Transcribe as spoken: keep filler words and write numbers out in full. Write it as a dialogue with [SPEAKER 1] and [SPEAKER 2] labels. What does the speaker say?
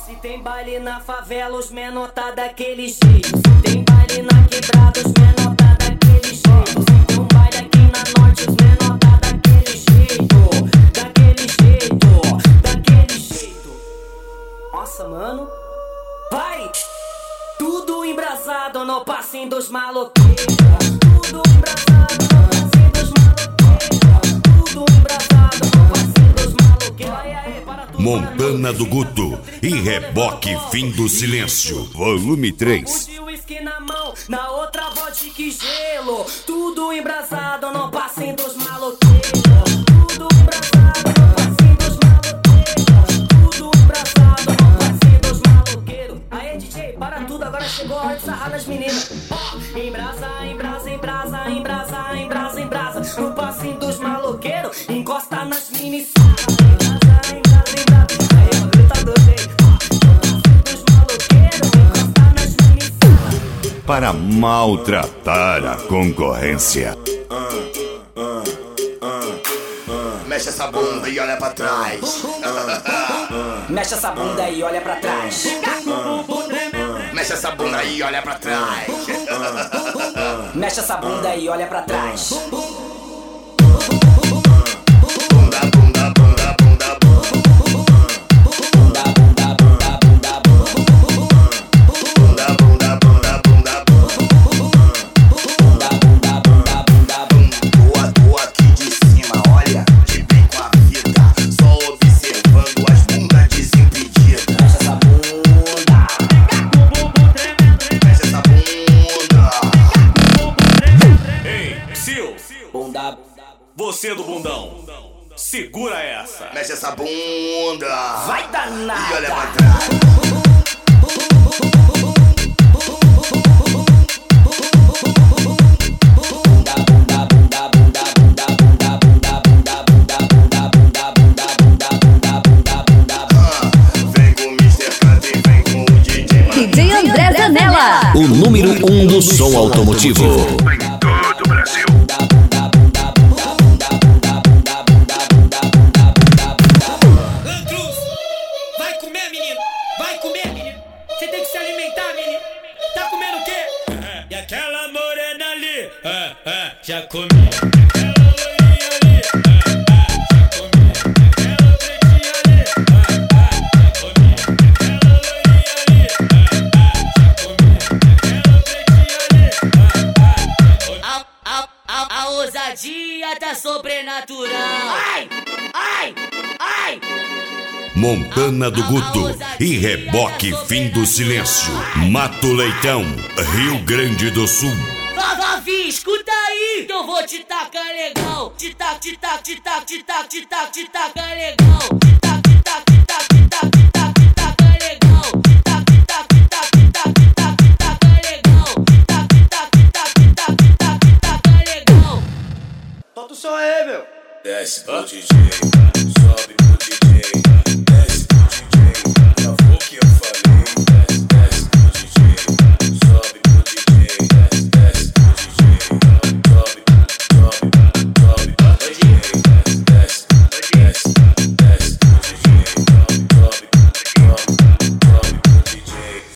[SPEAKER 1] Se tem baile na favela, os menor tá daquele jeito. Se tem baile na quebrada, os menor tá daquele jeito. Se tem um baile aqui na norte, os menor tá daquele jeito. Daquele jeito, daquele jeito. Nossa, mano. Vai! Tudo embrasado no passinho dos maloqueiros. Tudo embrasado no passinho dos maloqueiros. Tudo embrasado no passinho dos maloqueiros. Aí, aí, para tudo.
[SPEAKER 2] Montana do Guto e Reboque Fim do Silêncio, volume três.
[SPEAKER 1] Um de uísque na mão, na outra vodka e gelo. Tudo embrasado no passinho dos maloqueiros. Tudo embrasado no passinho dos maloqueiros. Tudo embrasado no passinho dos maloqueiros. Aê, D J, para tudo, agora chegou a hora de sarrar nas meninas. Ó, embrasa, embrasa, embrasa, embrasa, embrasa, embrasa. No passinho dos maloqueiros, encosta nas mini sarras. Embrasa, embrasa, embrasa. Aê, o bagulho tá doido, hein? Ó, no passinho dos maloqueiros, encosta nas mini sarras.
[SPEAKER 2] Para maltratar a concorrência.
[SPEAKER 3] Mexe essa bunda e olha pra trás.
[SPEAKER 4] Mexe essa bunda e olha pra trás.
[SPEAKER 3] Mexe essa bunda e olha pra trás.
[SPEAKER 4] Mexe essa bunda e olha pra trás.
[SPEAKER 3] Bunda, bunda, bunda, bunda, bunda.
[SPEAKER 4] Bunda, bunda, bunda, bunda,
[SPEAKER 3] Bunda, bunda, bunda, bunda,
[SPEAKER 4] bunda, bunda, bunda, bunda,
[SPEAKER 3] Boa, boa aqui de cima, olha, de bem com a vida. Só observando as bundas desimpedidas.
[SPEAKER 4] Mexe essa bunda.
[SPEAKER 3] Mexe essa bunda.
[SPEAKER 5] Ei, Sil,
[SPEAKER 4] Bunda.
[SPEAKER 5] você do bundão, segura essa.
[SPEAKER 3] Mexe essa bunda.
[SPEAKER 4] Vai danada.
[SPEAKER 3] E olha pra trás.
[SPEAKER 4] Bunda, bunda, bunda, bunda, bunda, bunda, bunda, bunda, bunda, bunda, bunda, bunda, bunda, bunda, bunda.
[SPEAKER 3] Ah, vem com o mister Cut e vem com o D J Mano.
[SPEAKER 6] D J André Zanella.
[SPEAKER 2] O número um do som automotivo.
[SPEAKER 4] Em todo o Brasil. Bunda, bunda, bunda, bunda, bunda, bunda, bunda, bunda, bunda, bunda, bunda.
[SPEAKER 7] Lancruz, vai comer, menino. Vai comer, menino. Você tem que se alimentar, menino. Tá comendo o quê? E aquela morena ali, ah, ah, já comi. Aquela loirinha ali, ah, ah, já comi. Aquela pretinha ali, ah, ah, já comi. Aquela loirinha ali, ah, ah, já comi. Aquela pretinha ali, ah, ah, já comi. A, a, a, a ousadia tá sobrenatural. Ai, ai, ai.
[SPEAKER 2] Montana do Guto e Reboque Fim do Silêncio, Mato Leitão, Rio Grande do Sul.
[SPEAKER 7] Vá, vá, vi, escuta aí, que eu vou te tacar legal. Te tac, te tac, te tac, te tac, te tac, te tacar legal. Te tac, te tac, te tac, te tac, te tac, te tacar legal. Te tac, te tac, te tac, te tac, te tac, te tacar legal. Te tac, te tac, te tac, te tac, te tac, te tacar legal.
[SPEAKER 3] Solta o som aí, meu.
[SPEAKER 5] Desce pro D J, sobe pro D J.